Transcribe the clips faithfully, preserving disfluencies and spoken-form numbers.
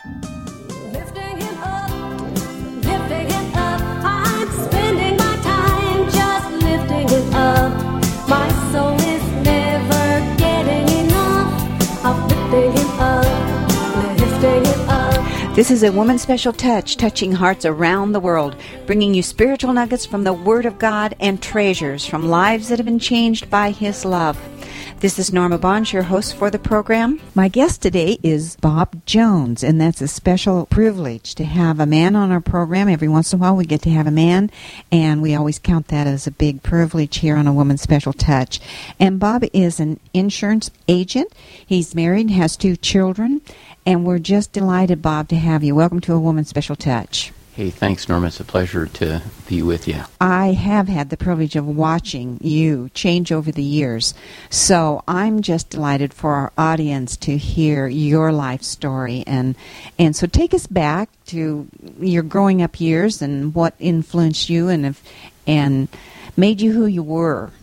Lifting him up, lifting him up. I'm spending my time just lifting him up. My soul is never getting enough of lifting him up, lifting him up. This is a Woman's Special Touch, touching hearts around the world, bringing you spiritual nuggets from the Word of God and treasures from lives that have been changed by His love. This is Norma Bonds, your host for the program. My guest today is Bob Jones, and that's a special privilege to have a man on our program. Every once in a while we get to have a man, and we always count that as a big privilege here on a Woman's Special Touch. And Bob is an insurance agent. He's married, has two children, and we're just delighted, Bob, to have you. Welcome to a Woman's Special Touch. Hey, thanks, Norma. It's a pleasure to be with you. I have had the privilege of watching you change over the years, so I'm just delighted for our audience to hear your life story. And and so take us back to your growing up years and what influenced you and if, and made you who you were.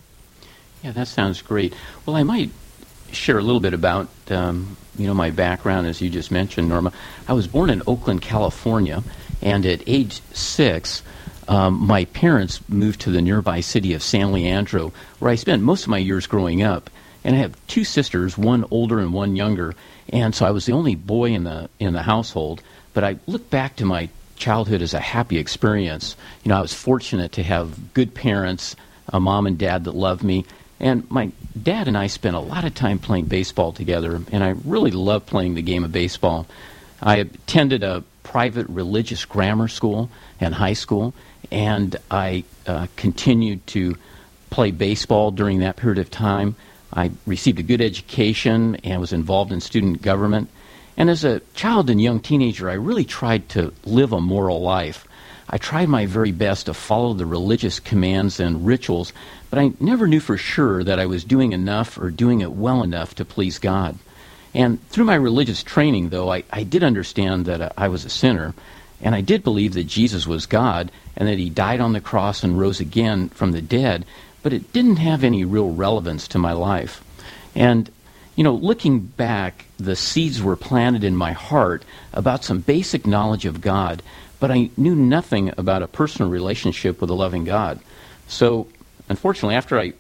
Yeah, that sounds great. Well, I might share a little bit about um, you know my background, as you just mentioned, Norma. I was born in Oakland, California. And at age six, um, my parents moved to the nearby city of San Leandro, where I spent most of my years growing up. And I have two sisters, one older and one younger. And so I was the only boy in the in the household. But I look back to my childhood as a happy experience. You know, I was fortunate to have good parents, a mom and dad that loved me. And my dad and I spent a lot of time playing baseball together. And I really loved playing the game of baseball. I attended a private religious grammar school and high school, and I uh, continued to play baseball during that period of time. I received a good education and was involved in student government. And as a child and young teenager, I really tried to live a moral life. I tried my very best to follow the religious commands and rituals, but I never knew for sure that I was doing enough or doing it well enough to please God. And through my religious training, though, I, I did understand that uh, I was a sinner, and I did believe that Jesus was God and that He died on the cross and rose again from the dead, but it didn't have any real relevance to my life. And, you know, looking back, the seeds were planted in my heart about some basic knowledge of God, but I knew nothing about a personal relationship with a loving God. So, unfortunately, after I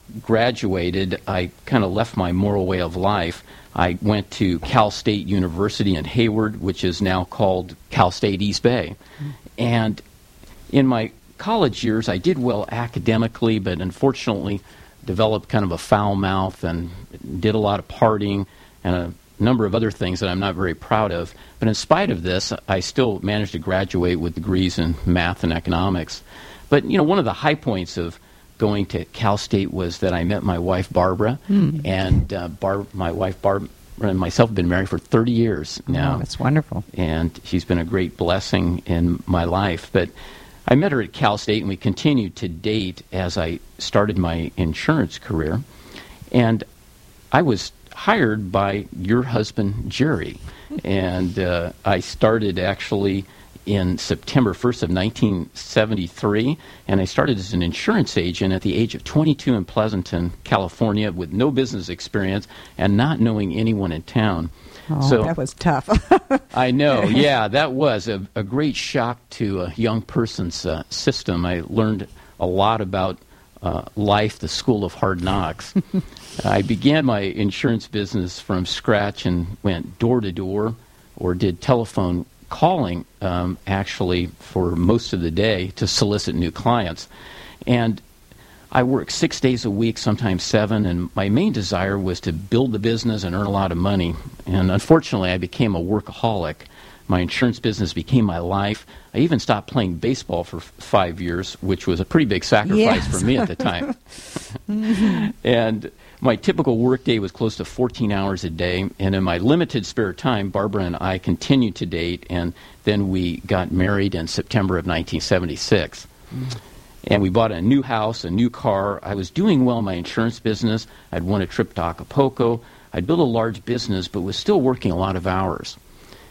graduated, I kind of left my moral way of life. I went to Cal State University in Hayward, which is now called Cal State East Bay. And in my college years, I did well academically, but unfortunately developed kind of a foul mouth and did a lot of partying and a number of other things that I'm not very proud of. But in spite of this, I still managed to graduate with degrees in math and economics. But, you know, one of the high points of going to Cal State was that I met my wife, Barbara, mm. and uh, Bar- my wife, Barbara, and myself have been married for thirty years now. Oh, that's wonderful. And she's been a great blessing in my life. But I met her at Cal State, and we continued to date as I started my insurance career. And I was hired by your husband, Jerry. And uh, I started actually in September first of nineteen seventy-three, and I started as an insurance agent at the age of twenty-two in Pleasanton, California, with no business experience and not knowing anyone in town. Oh, so, that was tough. I know, yeah, that was a, a great shock to a young person's uh, system. I learned a lot about uh, life, the school of hard knocks. I began my insurance business from scratch and went door to door or did telephone calling um, actually for most of the day to solicit new clients. And I worked six days a week, sometimes seven, and my main desire was to build the business and earn a lot of money. And unfortunately, I became a workaholic. My insurance business became my life. I even stopped playing baseball for f- five years, which was a pretty big sacrifice yes. for me at the time. mm-hmm. And my typical workday was close to fourteen hours a day, and in my limited spare time, Barbara and I continued to date, and then we got married in September of nineteen seventy-six. Mm. And we bought a new house, a new car. I was doing well in my insurance business. I'd won a trip to Acapulco. I'd built a large business, but was still working a lot of hours.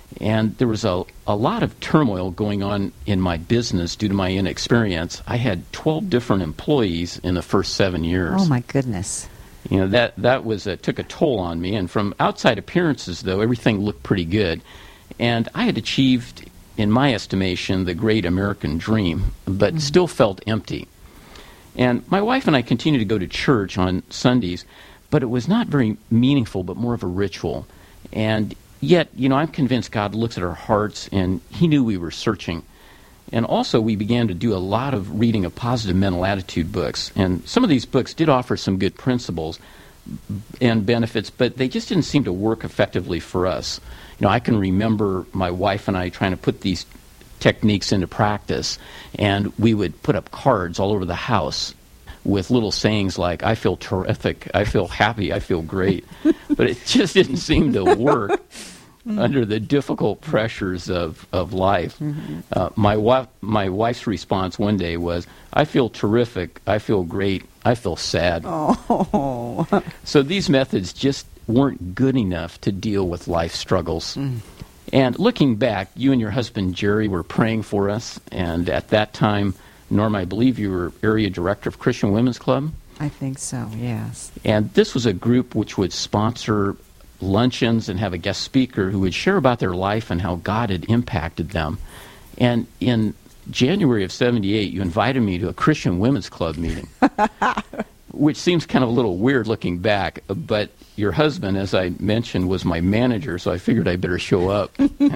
And there was a, a lot of turmoil going on in my business due to my inexperience. I had twelve different employees in the first seven years. Oh, my goodness. You know, that, that was a, took a toll on me. And from outside appearances, though, everything looked pretty good. And I had achieved, in my estimation, the great American dream, but mm-hmm. still felt empty. And my wife and I continued to go to church on Sundays, but it was not very meaningful, but more of a ritual. And yet, you know, I'm convinced God looks at our hearts, and He knew we were searching. And also, we began to do a lot of reading of positive mental attitude books. And some of these books did offer some good principles and benefits, but they just didn't seem to work effectively for us. You know, I can remember my wife and I trying to put these techniques into practice, and we would put up cards all over the house with little sayings like, I feel terrific, I feel happy, I feel great. But it just didn't seem to work mm-hmm. under the difficult pressures of, of life. Mm-hmm. Uh, my, wife, my wife's response one day was, I feel terrific, I feel great, I feel sad. Oh. So these methods just weren't good enough to deal with life struggles. Mm. And looking back, you and your husband Jerry were praying for us, and at that time, Norma, I believe you were area director of Christian Women's Club? I think so, yes. And this was a group which would sponsor luncheons and have a guest speaker who would share about their life and how God had impacted them. And in January of seventy-eight, you invited me to a Christian Women's Club meeting, which seems kind of a little weird looking back, but your husband, as I mentioned, was my manager, so I figured I better show up.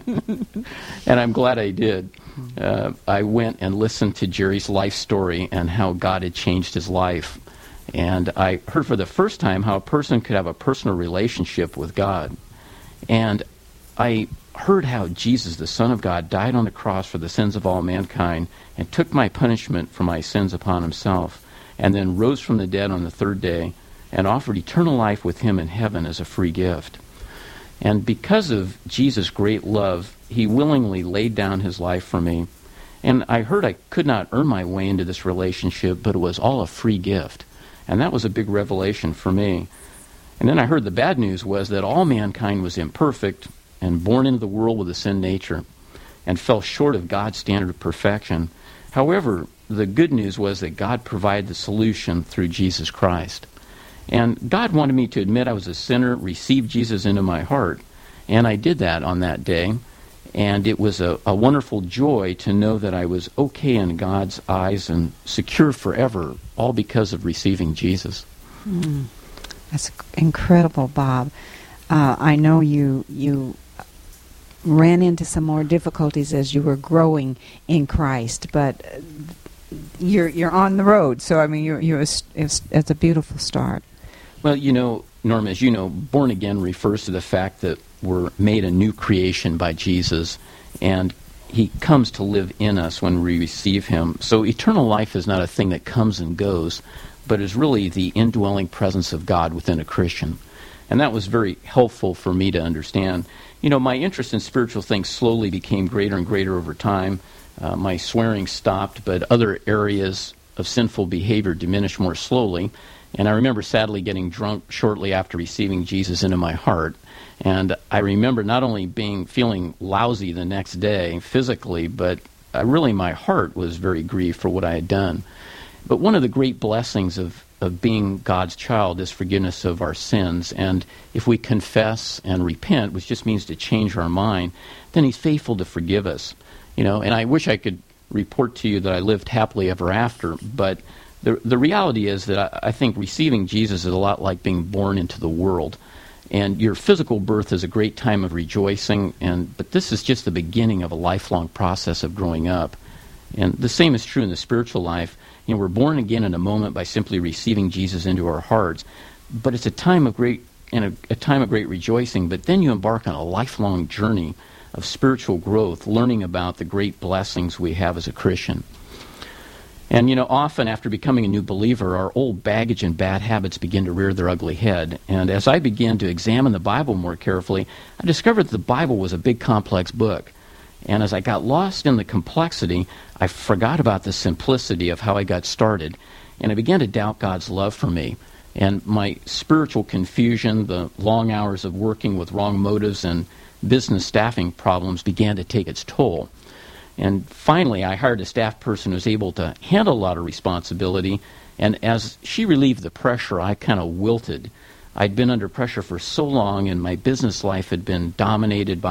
And I'm glad I did. Uh, I went and listened to Jerry's life story and how God had changed his life. And I heard for the first time how a person could have a personal relationship with God. And I heard how Jesus, the Son of God, died on the cross for the sins of all mankind and took my punishment for my sins upon himself, and then rose from the dead on the third day and offered eternal life with him in heaven as a free gift. And because of Jesus' great love, he willingly laid down his life for me. And I heard I could not earn my way into this relationship, but it was all a free gift. And that was a big revelation for me. And then I heard the bad news was that all mankind was imperfect and born into the world with a sin nature and fell short of God's standard of perfection. However, the good news was that God provided the solution through Jesus Christ. And God wanted me to admit I was a sinner, receive Jesus into my heart. And I did that on that day. And it was a, a wonderful joy to know that I was okay in God's eyes and secure forever, all because of receiving Jesus. Mm. That's incredible, Bob. Uh, I know you you ran into some more difficulties as you were growing in Christ, but you're you're on the road. So I mean, you're you're a, it's, it's a beautiful start. Well, you know, Norma, as you know, born again refers to the fact that we're made a new creation by Jesus, and he comes to live in us when we receive him. So eternal life is not a thing that comes and goes, but is really the indwelling presence of God within a Christian. And that was very helpful for me to understand. You know, my interest in spiritual things slowly became greater and greater over time. Uh, my swearing stopped, but other areas of sinful behavior diminished more slowly. And I remember sadly getting drunk shortly after receiving Jesus into my heart. And I remember not only being feeling lousy the next day physically, but uh, really my heart was very grieved for what I had done. But one of the great blessings of, of being God's child is forgiveness of our sins. And if we confess and repent, which just means to change our mind, then he's faithful to forgive us. You know, and I wish I could report to you that I lived happily ever after, but the the reality is that I, I think receiving Jesus is a lot like being born into the world. And your physical birth is a great time of rejoicing, and but this is just the beginning of a lifelong process of growing up. And the same is true in the spiritual life. You know, we're born again in a moment by simply receiving Jesus into our hearts, but it's a time of great and a, a time of great rejoicing. But then you embark on a lifelong journey of spiritual growth, learning about the great blessings we have as a Christian. And, you know, often after becoming a new believer, our old baggage and bad habits begin to rear their ugly head. And as I began to examine the Bible more carefully, I discovered that the Bible was a big, complex book. And as I got lost in the complexity, I forgot about the simplicity of how I got started. And I began to doubt God's love for me. And my spiritual confusion, the long hours of working with wrong motives, and business staffing problems began to take its toll. And finally, I hired a staff person who was able to handle a lot of responsibility. And as she relieved the pressure, I kind of wilted. I'd been under pressure for so long, and my business life had been dominated by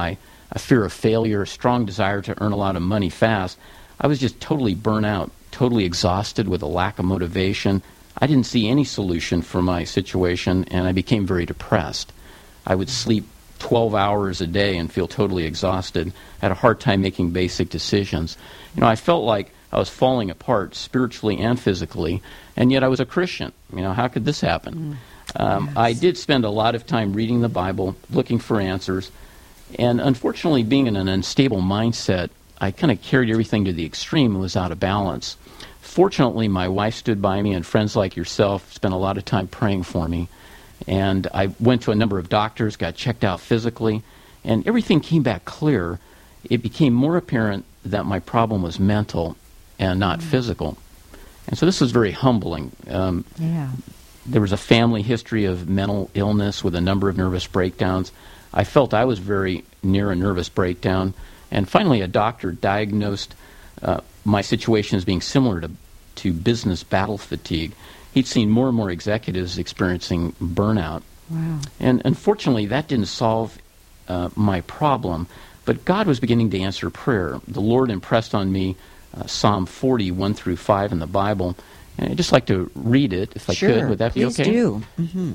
a fear of failure, a strong desire to earn a lot of money fast. I was just totally burnt out, totally exhausted with a lack of motivation. I didn't see any solution for my situation, and I became very depressed. I would sleep twelve hours a day and feel totally exhausted. I had a hard time making basic decisions. You know, I felt like I was falling apart spiritually and physically, and yet I was a Christian. You know, how could this happen? Mm. Um, yes. I did spend a lot of time reading the Bible, looking for answers, and unfortunately, being in an unstable mindset, I kind of carried everything to the extreme and was out of balance. Fortunately, my wife stood by me, and friends like yourself spent a lot of time praying for me. And I went to a number of doctors, got checked out physically, and everything came back clear. It became more apparent that my problem was mental and not mm. physical. And so this was very humbling. Um, yeah. There was a family history of mental illness with a number of nervous breakdowns. I felt I was very near a nervous breakdown. And finally, a doctor diagnosed uh, my situation as being similar to, to business battle fatigue. He'd seen more and more executives experiencing burnout. Wow. And unfortunately, that didn't solve uh, my problem. But God was beginning to answer prayer. The Lord impressed on me uh, Psalm forty, one through five in the Bible. And I'd just like to read it, if I sure, could. Would that be okay? Please do. Mm-hmm.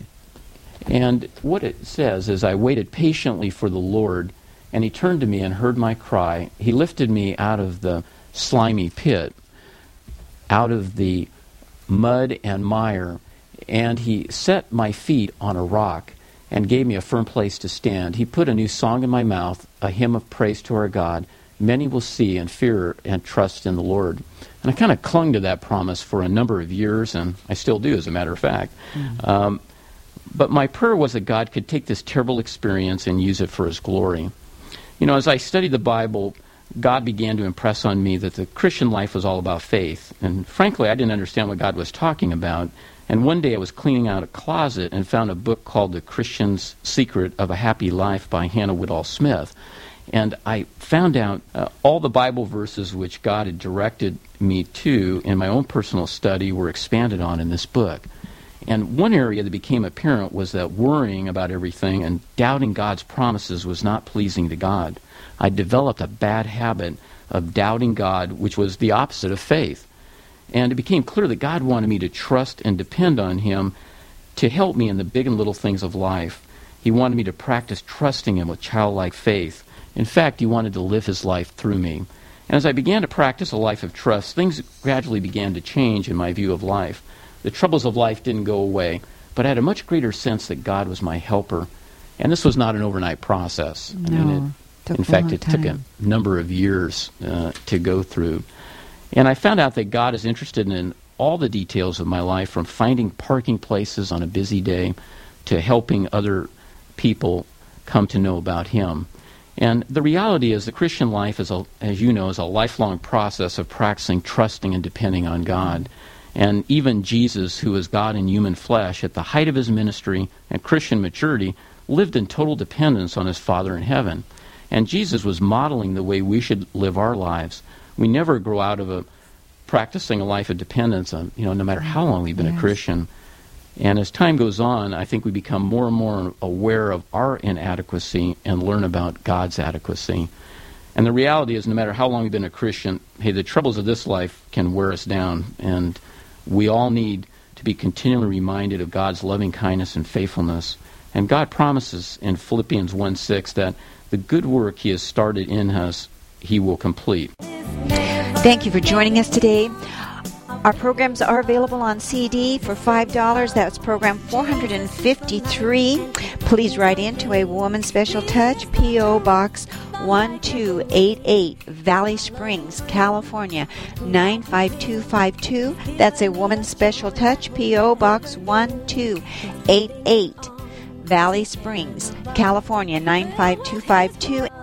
And what it says is, I waited patiently for the Lord, and he turned to me and heard my cry. He lifted me out of the slimy pit, out of the mud and mire, and he set my feet on a rock and gave me a firm place to stand. He put a new song in my mouth, a hymn of praise to our God. Many will see and fear and trust in the Lord. And I kind of clung to that promise for a number of years, and I still do, as a matter of fact. Mm-hmm. Um, but my prayer was that God could take this terrible experience and use it for his glory. You know, as I studied the Bible, God began to impress on me that the Christian life was all about faith. And frankly, I didn't understand what God was talking about. And one day I was cleaning out a closet and found a book called The Christian's Secret of a Happy Life by Hannah Whitall Smith. And I found out uh, all the Bible verses which God had directed me to in my own personal study were expanded on in this book. And one area that became apparent was that worrying about everything and doubting God's promises was not pleasing to God. I developed a bad habit of doubting God, which was the opposite of faith. And it became clear that God wanted me to trust and depend on him to help me in the big and little things of life. He wanted me to practice trusting him with childlike faith. In fact, he wanted to live his life through me. And as I began to practice a life of trust, things gradually began to change in my view of life. The troubles of life didn't go away, but I had a much greater sense that God was my helper. And this was not an overnight process. No, I mean, it, took in a fact, long it took a time. number of years uh, to go through. And I found out that God is interested in all the details of my life, from finding parking places on a busy day to helping other people come to know about him. And the reality is the Christian life, is, a, as you know, is a lifelong process of practicing trusting and depending on God. And even Jesus, who is God in human flesh, at the height of his ministry and Christian maturity, lived in total dependence on his Father in heaven. And Jesus was modeling the way we should live our lives. We never grow out of a practicing a life of dependence on, you know, no matter how long we've been yes. a Christian. And as time goes on, I think we become more and more aware of our inadequacy and learn about God's adequacy. And the reality is, no matter how long we've been a Christian, hey, the troubles of this life can wear us down, and we all need to be continually reminded of God's loving kindness and faithfulness. And God promises in Philippians one six that the good work he has started in us, he will complete. Thank you for joining us today. Our programs are available on C D for five dollars. That's program four hundred fifty-three. Please write into a Woman Special Touch, P O. Box one two eight eight, Valley Springs, California, nine five two five two. That's a Woman Special Touch, P O. Box one two eight eight, Valley Springs, California, nine five two five two.